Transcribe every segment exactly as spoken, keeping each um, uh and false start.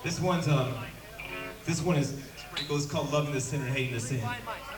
This one's um, this one is pretty cool. It's called "Loving the Sinner, Hating the Sin."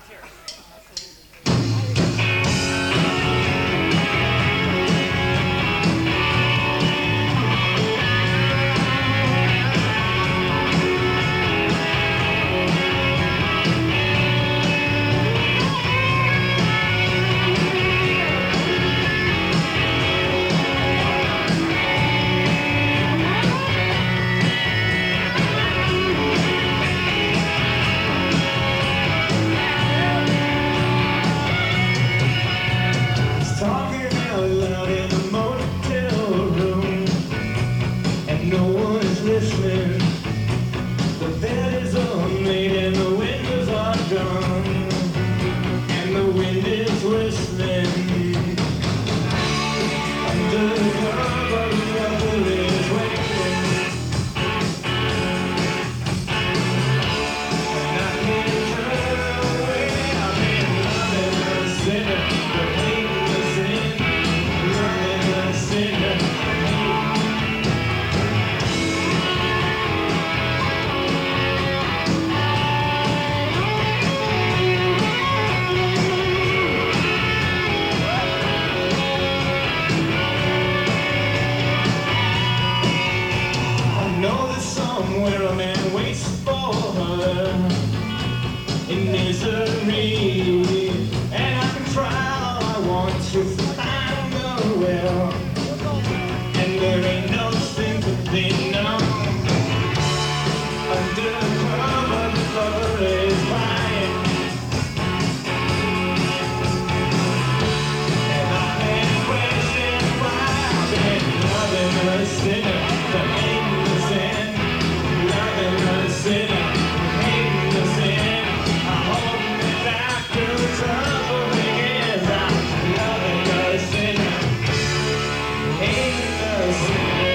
Where a man waits for her in misery, and I can try all I want to find her well, and there ain't no sympathy, no. Under the cover, the lover is lying, and I've been questioning why I've been loving a sinner that ain't the sin. Loving a sinner, hating the sin. I hope that after trouble begins, I'm loving a sinner, hating the sin.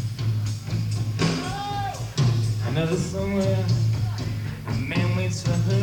I know somewhere a man waits for her